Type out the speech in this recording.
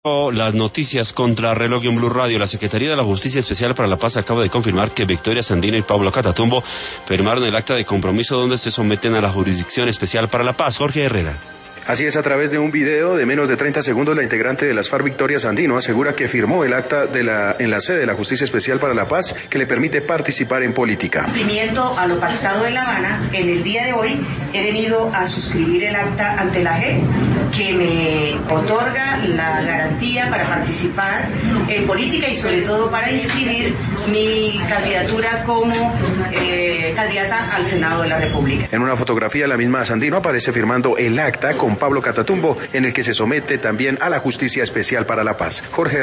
Las noticias contra reloj en Blue Radio. La Secretaría de la Justicia Especial para la Paz acaba de confirmar que Victoria Sandino y Pablo Catatumbo firmaron el acta de compromiso donde se someten a la Jurisdicción Especial para la Paz. Jorge Herrera. Así es, a través de un video de menos de 30 segundos, la integrante de las FARC, Victoria Sandino, asegura que firmó el acta en la sede de la Justicia Especial para la Paz que le permite participar en política. Cumplimiento a lo pactado en La Habana, en el día de hoy he venido a suscribir el acta ante la JEP que me otorga la garantía para participar en política y sobre todo para inscribir mi candidatura como candidata al Senado de la República. En una fotografía, la misma Sandino aparece firmando el acta con Pablo Catatumbo, en el que se somete también a la Justicia Especial para la Paz. Jorge